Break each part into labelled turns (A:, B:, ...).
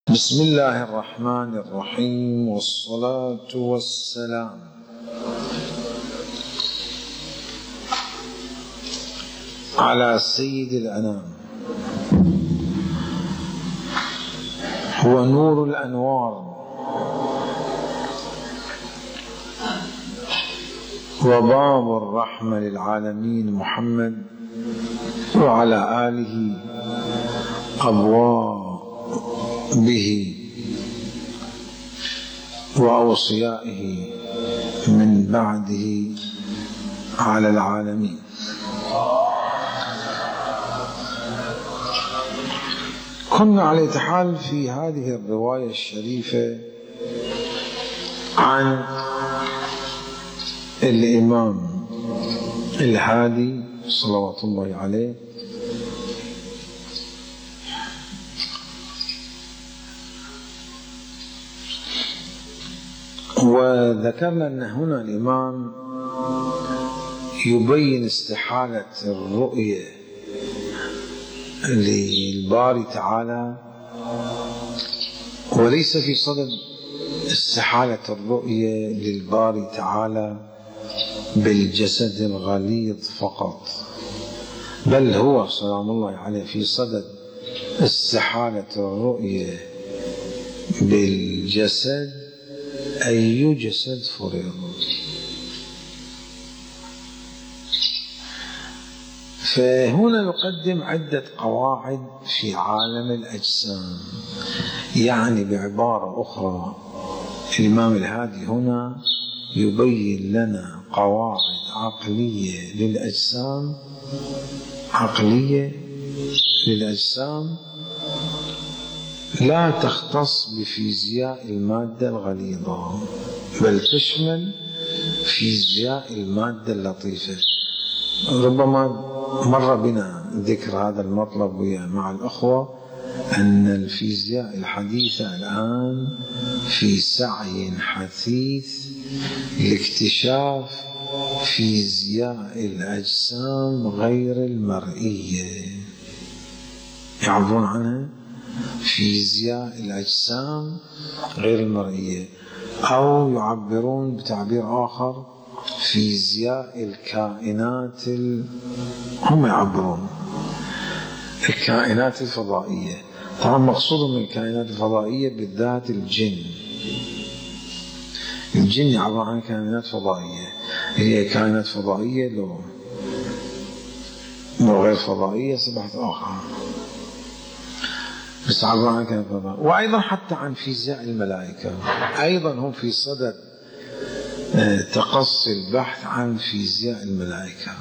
A: بسم الله الرحمن الرحيم، والصلاة والسلام على سيد الأنام، هو نور الأنوار وباب الرحمة للعالمين محمد وعلى آله أبوابه وأوصيائه من بعده على العالمين. كنا على حال في هذه الرواية الشريفة عن الإمام الهادي صلوات الله عليه، وذكرنا أن هنا الإمام يبين استحالة الرؤية للباري تعالى، وليس في صدد استحالة الرؤية للباري تعالى بالجسد الغليظ فقط، بل هو سلام الله عليه في صدد استحالة الرؤية بالجسد أي جسد فرض. فهنا يقدم عدة قواعد في عالم الأجسام، يعني بعبارة أخرى الإمام الهادي هنا يبين لنا قواعد عقلية للأجسام لا تختص بفيزياء المادة الغليظة، بل تشمل فيزياء المادة اللطيفة. ربما مر بنا ذكر هذا المطلب مع الأخوة، أن الفيزياء الحديثة الآن في سعي حثيث لاكتشاف فيزياء الأجسام غير المرئية. يعبرون عنها فيزياء الأجسام غير المرئية، أو يعبرون بتعبير آخر فيزياء الكائنات هم يعبرون الكائنات الفضائية. طبعا مقصودهم من الكائنات الفضائية بالذات الجن يعبر عن كائنات فضائية، هي كائنات فضائية لو غير فضائية سبحت آخر، بس عبر عن كائنات فضائية. وأيضا حتى عن فيزياء الملائكة، أيضا هم في صدد تقصي البحث عن فيزياء الملائكة،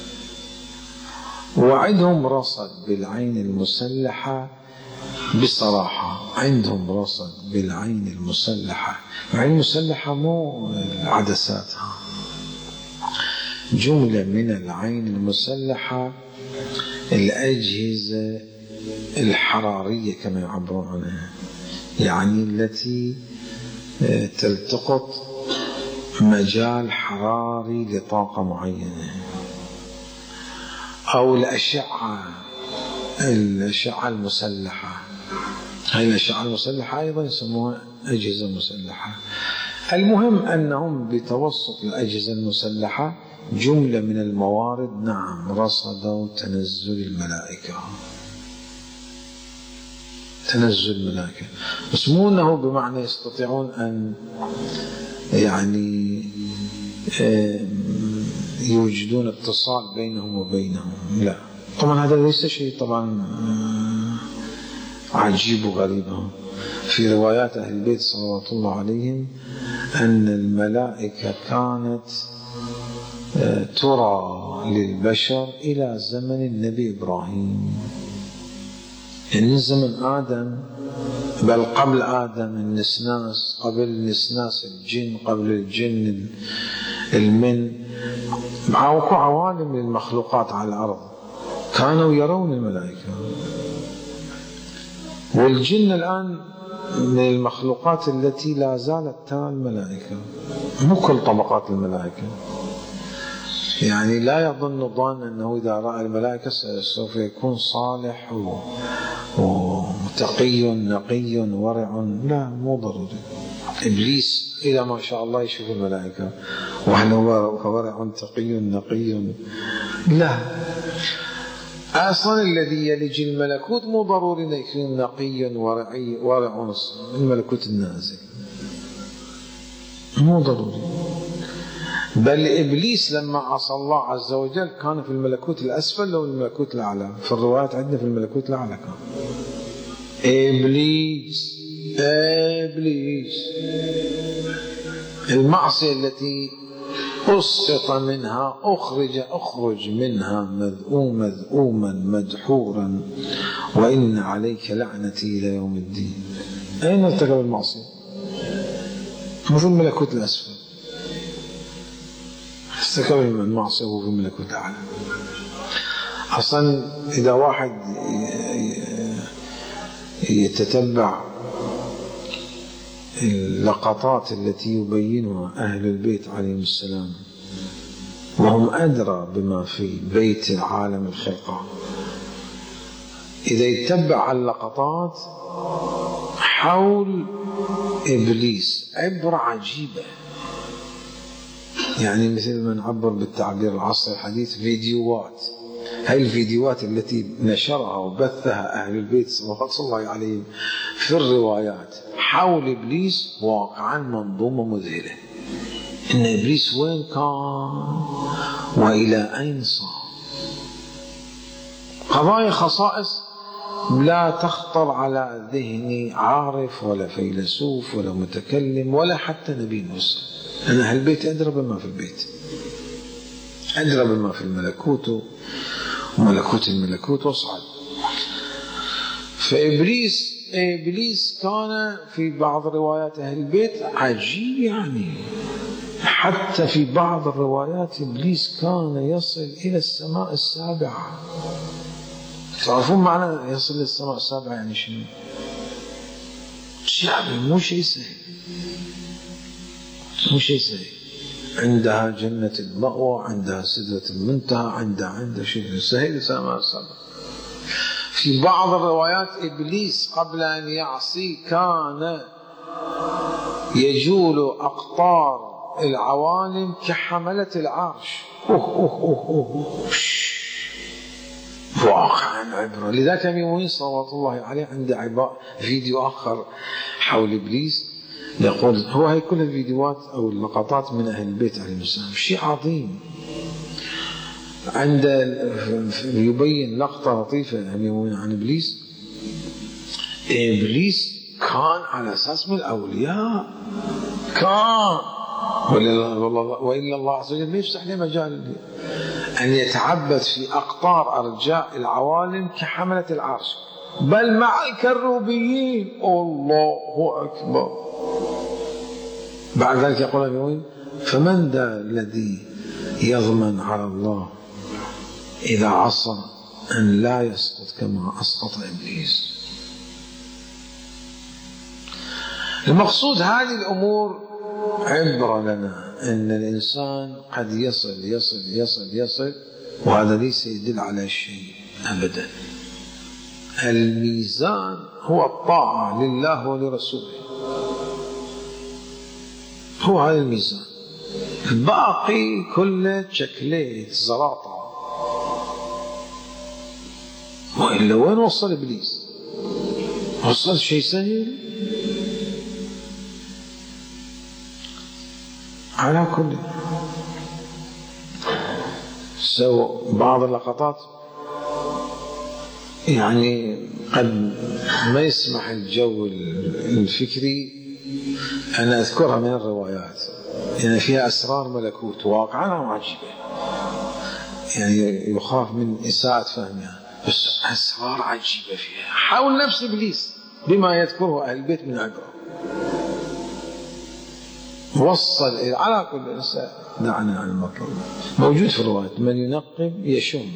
A: وعندهم رصد بالعين المسلحة. بصراحة عندهم رصد بالعين المسلحة، العين المسلحة مو العدساتها، جملة من العين المسلحة الأجهزة الحرارية كما يعبرون عنها، يعني التي تلتقط مجال حراري لطاقة معينة، أو الأشعة المسلحة. هاي الأشعة المسلحة أيضا يسموها أجهزة مسلحة. المهم أنهم بتوسط الأجهزة المسلحة جملة من الموارد رصدوا تنزل الملائكة، بس مو أنه بمعنى يستطيعون أن يعني يوجدون اتصال بينهم وبينهم، لا طبعا هذا ليس شيء طبعا عجيب وغريب. في روايات أهل البيت صلوات الله عليهم أن الملائكة كانت ترى للبشر إلى زمن النبي إبراهيم، يعني من زمن آدم، بل قبل آدم النسناس، قبل النسناس الجن، قبل الجن المن، معاوكو عوالم للمخلوقات على الأرض كانوا يرون الملائكة. والجن الآن من المخلوقات التي لا زالت ترى الملائكة، مو كل طبقات الملائكة، يعني لا يظن ظان أنه إذا رأى الملائكة سوف يكون صالح تقي نقي ورع، لا مو ضروري. إبليس إذا ما شاء الله يشوف الملائكة وإحنا ورع تقي نقي، لا. أصلا الذي يلج الملكوت مو ضروري أن يكون نقي ورع الملكوت النازل، مو ضروري. بل إبليس لما عصى الله عز وجل كان في الملكوت الأسفل أو الملكوت الأعلى؟ في الروايات عندنا في الملكوت الأعلى كان. إبليس المعصية التي أسقط منها أخرج منها مذءوما مدحورا، وإن عليك لعنتي إلى يوم الدين. أين ارتكب المعصية؟ مو في الملكوت الأسفل، ارتكب المعصية وهو في الملكوت الأعلى. أصلا إذا واحد يتتبع اللقطات التي يبينها أهل البيت عليهم السلام، وهم أدرى بما في بيت العالم الخلقة، إذا يتبع اللقطات حول إبليس عبرة عجيبة. يعني مثل ما نعبر بالتعبير العصري الحديث فيديوهات. هاي الفيديوهات التي نشرها وبثها أهل البيت صلوات الله عليهم في الروايات حول إبليس واقعا منظومة مذهلة. إن إبليس وين كان وإلى أين صار، قضايا خصائص لا تخطر على ذهن عارف ولا فيلسوف ولا متكلم ولا حتى نبي مرسل. أن أهل البيت أدرى بما في البيت، أدرى بما في الملكوت وملكوت الملكوت وصعد. فإبليس كان في بعض روايات أهل البيت عجيب، يعني حتى في بعض الروايات إبليس كان يصل إلى السماء السابعة. تعرفون معنى يصل إلى السماء السابعة يعني شنو؟ شعبي مو شيء سهل، مو شيء سهل. عندها جنة المأوى، عندها سدرة المنتهى، عندها شيء سهل السماء السابعة. في بعض الروايات إبليس قبل أن يعصي كان يجول أقطار العوالم كحملة العرش. واقعا عبرة. لذلك أمين صلوات الله عليه عنده فيديو آخر حول إبليس يقول، هو هي كل الفيديوهات أو اللقطات من أهل البيت عليهم السلام، شيء عظيم. عنده يبين لقطة لطيفة عن إبليس. إبليس كان على أساس من الأولياء، كان وإلا الله عز وجل ما يفتح له مجال أن يتعبد في أقطار أرجاء العوالم كحملة العرش، بل مع الكروبيين. الله أكبر. بعد ذلك يقول أبي: فمن ذا الذي يضمن على الله إذا عصى أن لا يسقط كما أسقط إبليس؟ المقصود هذه الأمور عبرة لنا أن الإنسان قد يصل وهذا ليس يدل على شيء أبدا. الميزان هو الطاعة لله ولرسوله، هو هذا الميزان. الباقي كله شكليت زراطة. وإلا وين وصل إبليس؟ وصل شيء سهل؟ على كل بعض اللقطات يعني قد ما يسمح الجو الفكري أن أذكرها من الروايات، يعني فيها أسرار ملكوت واقعا وعجيبة، يعني يخاف من إساءة فهمها، بس أسرار عجيبة فيها حول نفس إبليس بما يذكره أهل البيت من عبرة. وصل على كل إنسان دعنا عن المطلوب. موجود في الروايات: من ينقب يشم.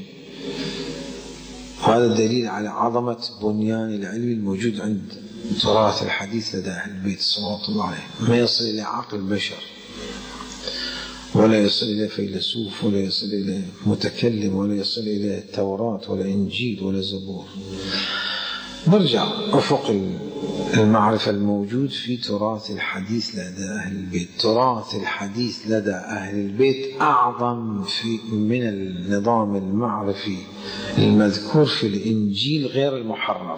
A: وهذا دليل على عظمة بنيان العلم الموجود عند تراث الحديث لدى أهل البيت صلوات الله عليه. ما يصل إلى عقل البشر، ولا يصل إلى فيلسوف، ولا يصل إلى متكلم، ولا يصل إلى التوراة ولا إنجيل ولا زبور. نرجع أفق المعرفة الموجود في تراث الحديث لدى أهل البيت. تراث الحديث لدى أهل البيت أعظم من النظام المعرفي المذكور في الإنجيل غير المحرف.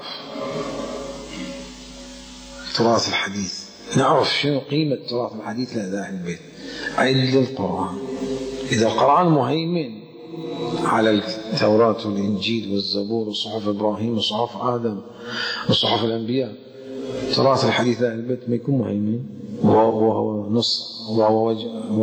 A: تراث الحديث نعرف شنو قيمة تراث الحديث لدى أهل البيت عند القرآن. إذا القرآن مهيمن على التوراة والإنجيل والزبور وصحف إبراهيم وصحف آدم وصحف الأنبياء، تراث الحديث لأهل البيت ما يكون مهيمن وهو نص وهو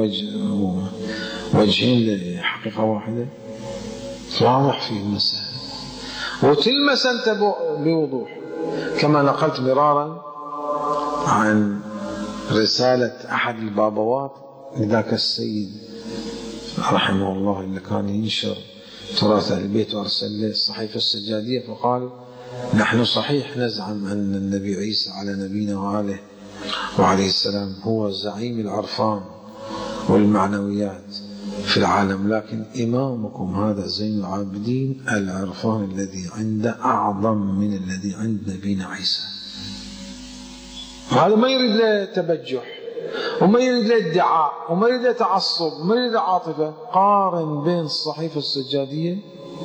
A: وجهين لحقيقة واحدة. واضح في المسألة وتلمس أنت بوضوح، كما نقلت مرارا عن رسالة أحد البابوات لذاك السيد رحمه الله اللي كان ينشر تراث أهل البيت وأرسل له الصحيفة السجادية، فقال: نحن صحيح نزعم أن النبي عيسى على نبينا وآله وعليه السلام هو زعيم العرفان والمعنويات في العالم، لكن إمامكم هذا زين العابدين العرفان الذي عنده أعظم من الذي عند نبينا عيسى. هذا ما يريد له تبجح وما يريد له ادعاء وما يريد له تعصب وما يريد له عاطفة. قارن بين الصحيفة السجادية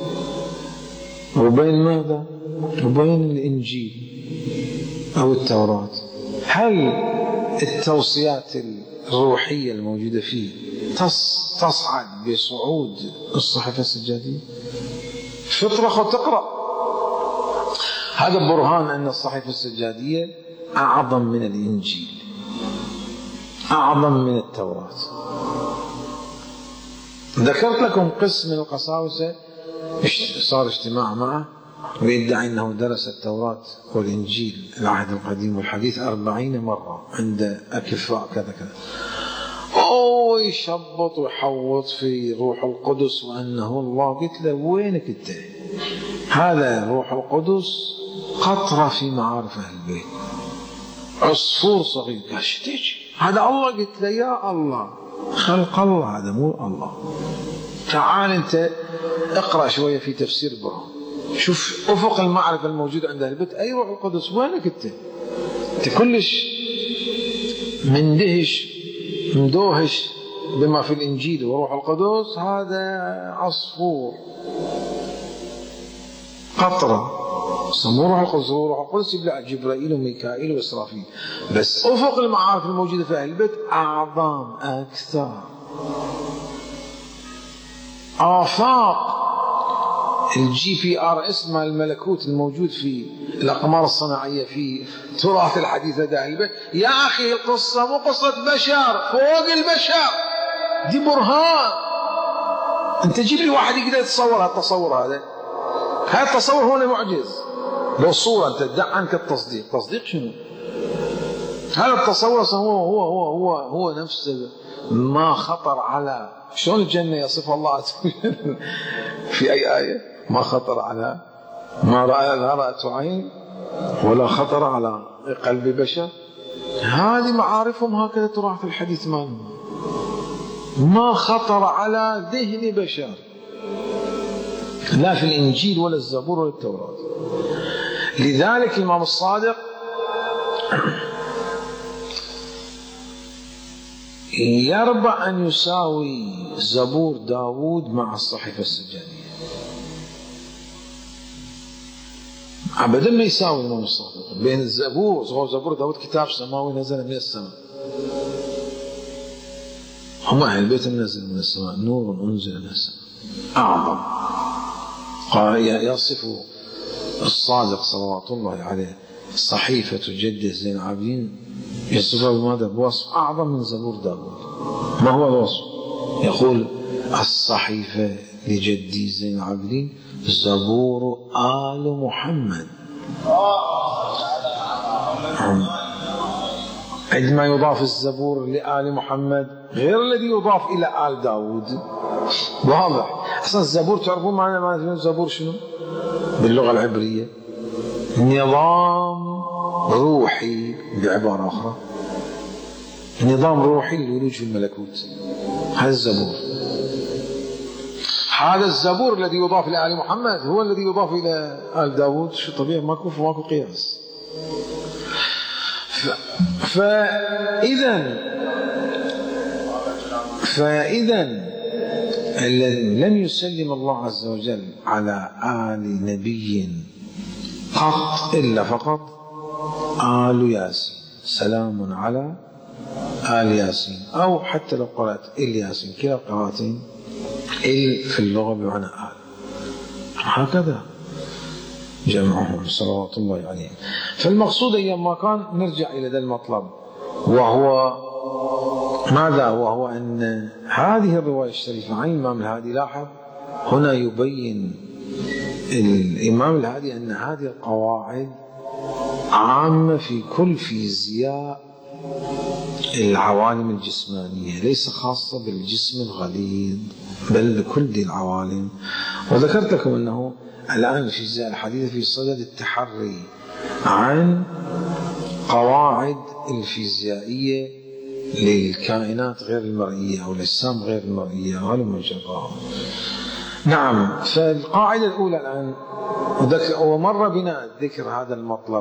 A: وبين ماذا؟ وبين الإنجيل أو التوراة. هل التوصيات الروحية الموجودة فيه تصعد بصعود الصحيفة السجادية؟ فطرة وتقرأ. هذا برهان أن الصحيفة السجادية أعظم من الإنجيل، أعظم من التوراة. ذكرت لكم قسم من القساوسة صار اجتماع معه ويدعي أنه درس التوراة والإنجيل العهد القديم والحديث 40 مرة عند أكفاء كذا كذا، يشبط ويحوط في روح القدس وأنه الله. قلت له: وينك أنت؟ هذا روح القدس قطرة في معارف أهل البيت، عصفور صغير. قال: شتيج هذا الله؟ قلت له: يا الله، خلق الله، هذا مو الله. تعال أنت اقرأ شوية في تفسير برهان، شوف أفق المعرفة الموجود عند أهل البيت. أي روح القدس؟ وينك أنت؟ أنت كلش مدوهش بما في الإنجيل وروح القدس. هذا عصفور قطرة، سموه روح القدس. روح القدس يبلع جبرائيل وميكائيل وإسرافيل، بس أفق المعارف الموجودة في أهل البيت أعظم أكثر. آفاق الGPR اسمها الملكوت الموجود في الأقمار الصناعية في تراث الحديث لدى أهل البيت. يا أخي القصة مو قصة بشر، فوق البشر، دي برهان. أنت جيب لي واحد يقدر يتصور هالتصور هذا التصور هو معجز. لو صورة أنت تدع عنك التصديق. تصديق شنو؟ هذا التصور هو نفسه ما خطر على. شلون الجنة يصفها الله في أي آية؟ ما خطر على ما رأت عين ولا خطر على قلب بشر. هذه معارفهم هكذا تراث الحديث ما خطر على ذهن بشر، لا في الإنجيل ولا الزبور ولا التوراة. لذلك الإمام الصادق يربى أن يساوي زبور داود مع الصحيفة السجادية. أبدا ما يساوي الإمام الصادق بين الزبور. زبور داود كتاب سماوي نزل من السماء، هم أهل البيت منزل من السماء، نور أنزل من السماء أعظم. قال يصف الصادق صلوات الله عليه صحيفة جده زين العابدين، يصفها بماذا؟ بوصف أعظم من زبور داود. ما هو الوصف؟ يقول: الصحيفة لجدي زين العابدين زبور آل محمد. عندما يضاف الزبور لآل محمد غير الذي يضاف إلى آل داود. واضح؟ أصلا الزبور تعرفون معنى الزبور شنو؟ باللغة العبرية نظام روحي، بعبارة أخرى نظام روحي للولوج في الملكوت. هذا الزبور. هذا الزبور الذي يضاف إلى آل محمد هو الذي يضاف إلى آل داود. شو طبيعي؟ ماكو قياس. فإذا لم يسلم الله عز وجل على آل نبي قط إلا فقط آل ياسين. سلام على آل ياسين، أو حتى لو قرأت الياسين، كلا القراءتين في اللغة بمعنى آل، هكذا جمعهم صلوات الله عليهم. فالمقصود أيام ما كان نرجع إلى ذا المطلب، وهو ماذا؟ وهو أن هذه الرواية الشريفة عن الإمام الهادي، لاحظ هنا يبين الإمام الهادي أن هذه القواعد عامة في كل فيزياء العوالم الجسمانية، ليس خاصة بالجسم الغليظ بل لكل العوالم. وذكرت لكم أنه الآن الفيزياء الحديثة في صدد التحري عن قواعد الفيزيائية للكائنات غير المرئية أو الأجسام غير المرئية وهلم جرا. نعم، فالقاعدة الأولى الآن، ومر بنا ذكر هذا المطلب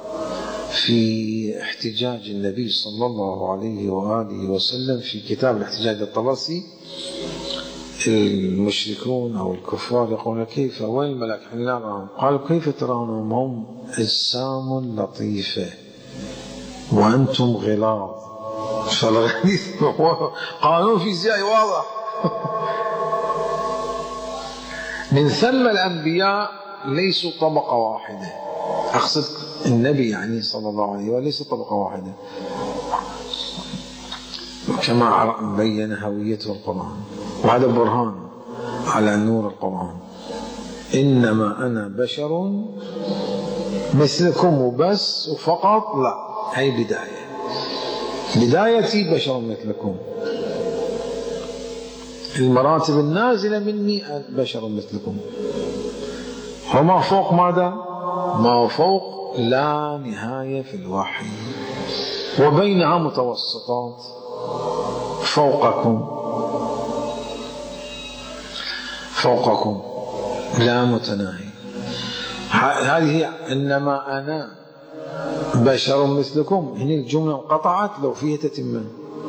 A: في احتجاج النبي صلى الله عليه وآله وسلم في كتاب الاحتجاج الطبرسي. المشركون أو الكفار يقولون كيف وين الملائكة حين لا نراهم؟ قالوا كيف ترونهم؟ هم أجسام لطيفة وأنتم غلاظ. فالغليظ قانون فيزيائي واضح. من ثم الأنبياء ليسوا طبقة واحدة، أقصد النبي يعني صلى الله عليه وسلم ليس طبقة واحدة، كما بين هويته القرآن، وهذا برهان على نور القرآن. إنما أنا بشر مثلكم وبس وفقط، لا، هي بدايتي بشر مثلكم، المراتب النازلة مني بشر مثلكم، وما فوق ماذا؟ ما فوق لا نهاية في الوحي، وبينها متوسطات فوقكم لا متناهي. هذه هي إنما أنا بشر مثلكم. هنا الجملة انقطعت لو فيها تتمة،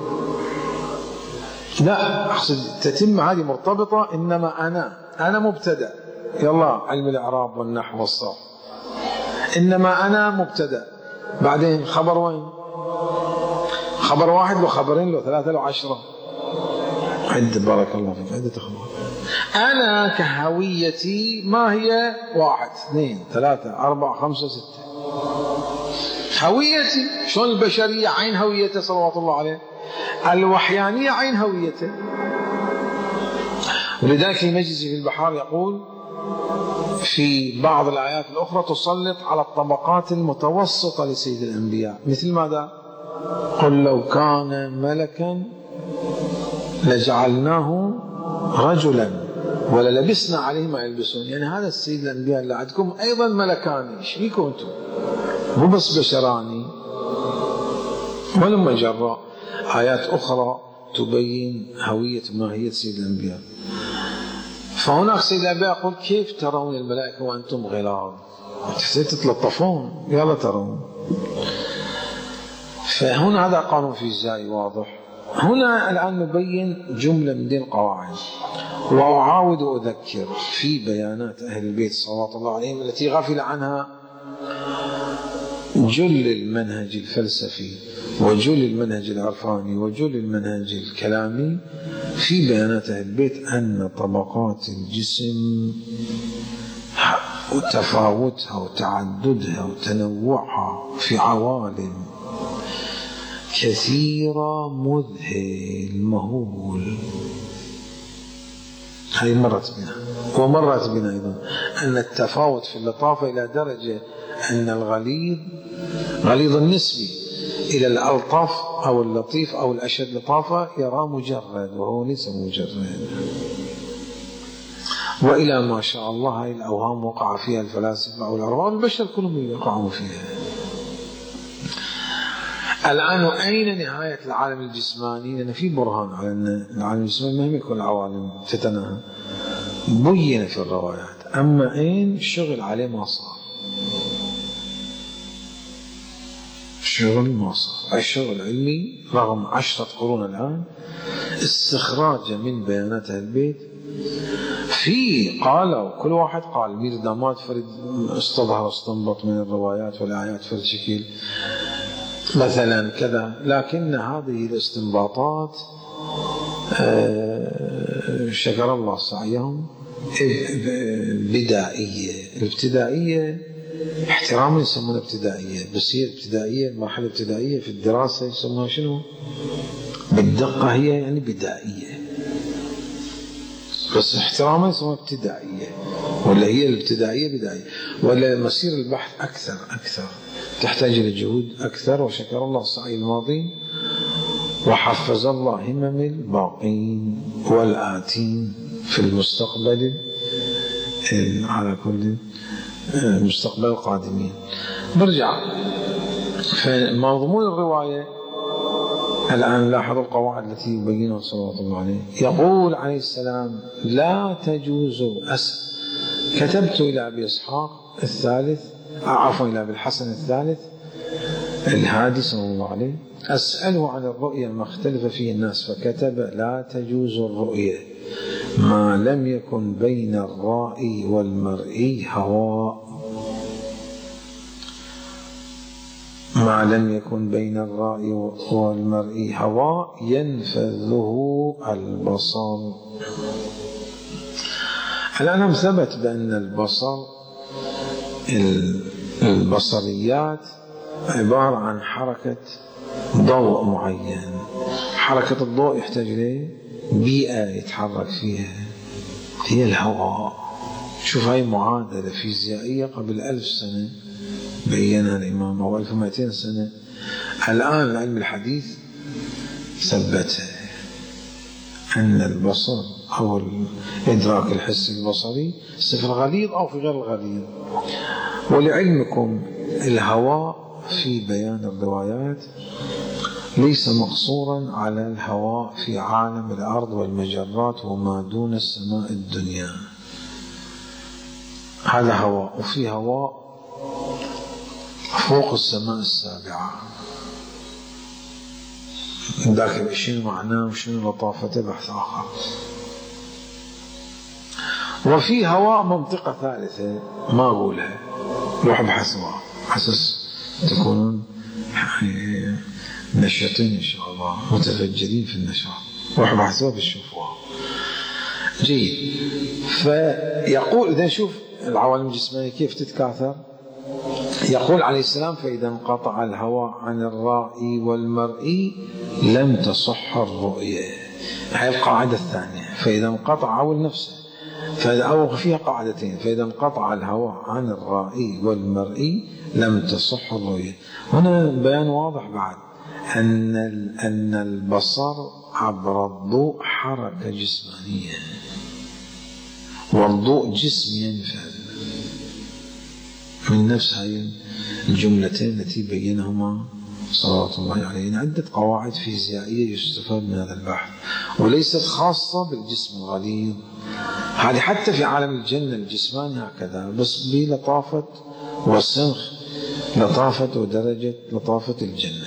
A: لا أقصد تتمة هذه مرتبطة. إنما أنا مبتدأ، يلا علم الإعراب والنحو والصرف. إنما أنا مبتدأ، بعدين خبر وين؟ خبر واحد لو خبرين لو ثلاثة لو 10، عد بارك الله فيك، عدة خبر. أنا كهويتي ما هي 1 2 3 4 5 6 هويتي. شلون البشرية عين هويته صلوات الله عليه، الوحيانية عين هويته. ولذلك المجلسي في البحار يقول في بعض الآيات الأخرى تسلط على الطبقات المتوسطة لسيد الأنبياء، مثل ماذا؟ قل لو كان ملكا لجعلناه رجلا وللبسنا عليه ما يلبسون. يعني هذا السيد الأنبياء اللي عندكم أيضا ملكان، ايش فيكم انتم؟ مو بس بشراني. ولما جرى آيات أخرى تبين هوية وماهية سيد الأنبياء. فهناك سيد الأنبياء يقول كيف ترون الملائكة وأنتم غلاظ؟ تتلطفون، يلا ترون. فهنا هذا قانون فيزيائي واضح. هنا الآن نبين جملة من دين القواعد، وأعاود أذكر في بيانات أهل البيت صلوات الله عليهم التي غفل عنها جل المنهج الفلسفي وجل المنهج العرفاني وجل المنهج الكلامي في بيانات أهل البيت، أن طبقات الجسم وتفاوتها وتعددها وتنوعها في عوالم كثيرة مذهل مهول. هذه مرت بنا، ومرت بنا أيضا أن التفاوت في اللطافة إلى درجة أن غليظ النسبي إلى الألطف أو اللطيف أو الأشد لطافة يرى مجرد، وهو ليس مجرد. وإلى ما شاء الله هذه الأوهام وقع فيها الفلاسفة أو العلماء، البشر كلهم يقعون فيها. الآن أين نهاية العالم الجسماني؟ لأن في برهان على أن العالم الجسماني مهما يكون العوالم تتناهى، بين في الروايات، أما إن شغل عليه ما صار، شغل ما صار، الشغل علمي رغم 10 قرون الآن استخراج من بيانات البيت. في قالوا كل واحد قال مير داماد فرد استظهر استنبط من الروايات والآيات فرد شكل مثلا كذا، لكن هذه الاستنباطات شكر الله سعيهم بدائية. الابتدائية احتراما يسمونها ابتدائية، بس هي ابتدائية، مرحلة ابتدائية في الدراسة يسمونها شنو؟ بالدقة هي يعني بدائية، بس احتراما يسمونها ابتدائية، ولا هي الابتدائية بدائية، ولا مسير البحث أكثر تحتاج إلى جهود أكثر. وشكر الله السعي الماضي وحفز الله همم الباقين والآتين في المستقبل على كل مستقبل القادمين. برجع فمضمون الرواية الآن لاحظوا القواعد التي يبينها صلوات الله عليه. يقول عليه السلام لا تجوز كتبت إلى أبي إسحاق الثالث عفوا إلى أبي الحسن الثالث الهادي صلى الله عليه أسأله عن الرؤيا ما اختلف فيه الناس، فكتب لا تجوز الرؤيا ما لم يكن بين الرائي والمرئي هواء، ما لم يكن بين الرائي والمرئي هواء ينفذه البصر. الآن ثبت بأن البصريات عبارة عن حركة ضوء معين. حركة الضوء يحتاج إليه بيئة يتحرك فيها، هي الهواء. شوف هاي معادلة فيزيائية قبل 1000 سنة بينها الإمام، أو 1200 سنة. الآن العلم الحديث ثبتها، أن البصر أو الإدراك الحسي البصري في الغليظ أو في غير الغليظ. ولعلمكم الهواء في بيان الروايات ليس مقصورا على الهواء في عالم الأرض والمجرات وما دون السماء الدنيا، هذا هواء، وفي هواء فوق السماء السابعة. ذاك شنو معناه وشنو لطافته بحث آخر. وفي هواء منطقة ثالثة ما أقولها، روح ابحثوها حسس تكونون نشطين إن شاء الله، متفجرين في النشاط، روح ابحثوها بتشوفوها. جيد. فيقول إذا نشوف العوالم الجسمانية كيف تتكاثر. يقول عليه السلام فإذا انقطع الهواء عن الرائي والمرئي لم تصح الرؤية. هذه القاعدة الثانية، فإذا انقطع أول نفسه، أو فيها قاعدتين، فإذا انقطع الهواء عن الرائي والمرئي لم تصح الرؤية. هنا بيان واضح بعد أن البصر عبر الضوء حركة جسمانية، والضوء جسم ينفذ من نفس هذه الجملتين التي بينهما صلوات الله عليه. عدة قواعد فيزيائية يستفاد من هذا البحث، وليست خاصة بالجسم الغليظ، هذه حتى في عالم الجنة الجسماني هكذا، بس بلطافة وسنخ لطافة ودرجة لطافة الجنة.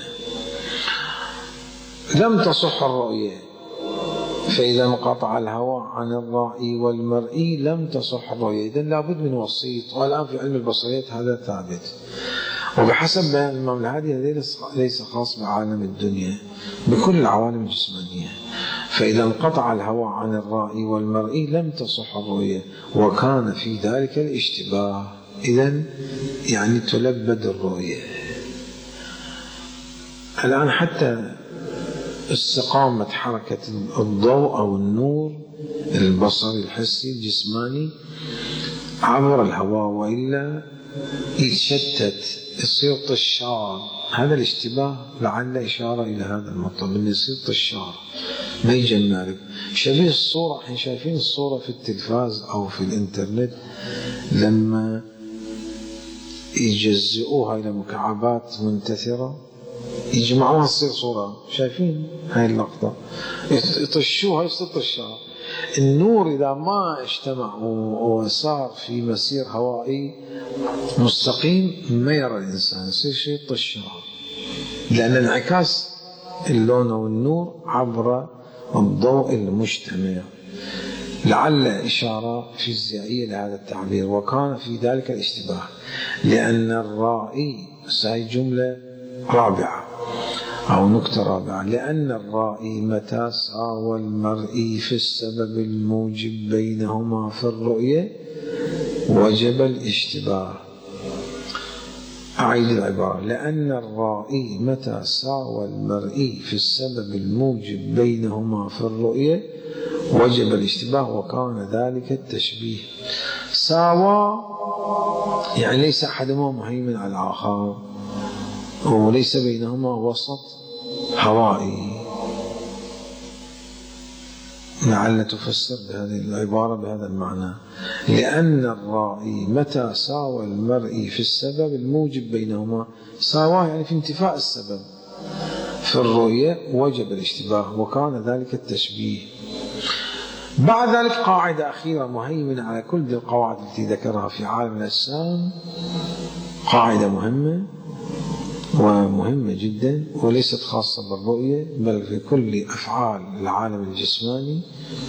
A: لم تصح الرؤية، فإذا انقطع الهواء عن الرائي والمرئي لم تصح الرؤية. إذن لابد من وسيط، والآن في علم البصريات هذا ثابت. وبحسب بيان الإمام الهادي هذا ليس خاص بعالم الدنيا، بكل العوالم الجسمانية. فإذا انقطع الهواء عن الرائي والمرئي لم تصح الرؤية، وكان في ذلك الاشتباه، إذن يعني تلبد الرؤية. الآن حتى استقامة حركة الضوء أو النور البصري الحسي الجسماني عبر الهواء، وإلا يتشتت يصير طشار. هذا الاشتباه لعل إشارة إلى هذا المطلب، أن يصير طشار ما يجمع لك. شبيه الصورة، احنا شايفين الصورة في التلفاز أو في الإنترنت لما يجزئوها إلى مكعبات منتثرة يجمعوها تصير صورة، شايفين هاي اللقطة، يطشوها يصير طشار. النور إذا ما اجتمع وصار في مسير هوائي مستقيم ما يرى الإنسان، يصير شيء طشة، لأن انعكاس اللون والنور عبر الضوء المجتمع. لعل إشارة فيزيائية لهذا التعبير. وكان في ذلك الاشتباه لأن الرائي، هاي جملة رابعة أو نكتة رابعة، لأن الرائي متى ساوى المرئي في السبب الموجب بينهما في الرؤية وجب الاشتباه. أعيد العبارة: لأن الرائي متى ساوى المرئي في السبب الموجب بينهما في الرؤية وجب الاشتباه وكان ذلك التشبيه. ساوى يعني ليس أحدهما مهيمن على الآخر وليس بينهما وسط هوائي. لعل تفسر بهذه العبارة بهذا المعنى: لأن الرائي متى ساوى المرئي في السبب الموجب بينهما، ساواه يعني في انتفاء السبب في الرؤية وجب الاشتباه وكان ذلك التشبيه. بعد ذلك قاعدة أخيرة مهيمنة على كل القواعد التي ذكرها في عالم الأجسام، قاعدة مهمة ومهمة جدا وليست خاصة بالرؤية بل في كل أفعال العالم الجسماني.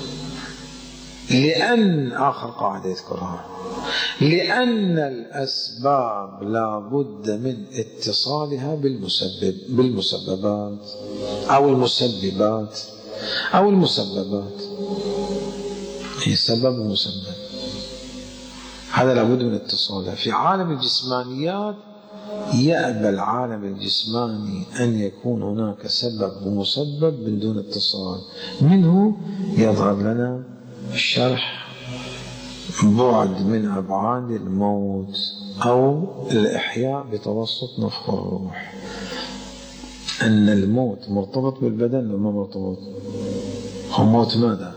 A: لأن آخر قاعدة يذكرها: لأن الأسباب لا بد من اتصالها بالمسببات أو المسببات أو المسببات، هي سبب ومسبب، هذا لا بد من اتصالها. في عالم الجسمانيات يأبى العالم الجسماني أن يكون هناك سبب ومسبب من دون اتصال. منه يظهر لنا شرح بعد من أبعاد الموت أو الإحياء بتوسط نفخ الروح. أن الموت مرتبط بالبدن وما مرتبط؟ هو موت ماذا؟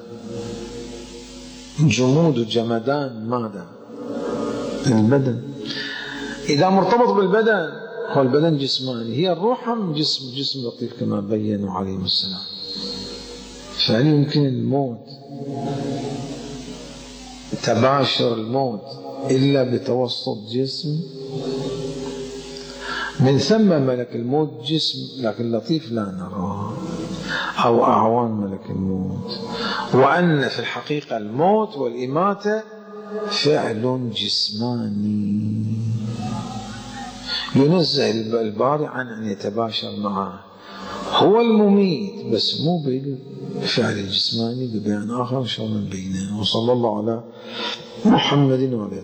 A: جمود وجمدان ماذا؟ البدن. إذا مرتبط بالبدن هو البدن جسماني، هي الروح هم جسم لطيف كما بيّنوا عليهم السلام. فهل يمكن الموت تباشر الموت إلا بتوسط جسم؟ من ثم ملك الموت جسم لكن لطيف لا نراه أو أعوان ملك الموت. وأن في الحقيقة الموت والإماتة فعل جسماني ينزه الباري عن أن يتباشر معه. هو المميت بس مو بالفعل الجسماني، ببيان آخر إن شاء الله نبينه. وصلى الله على محمد وعلى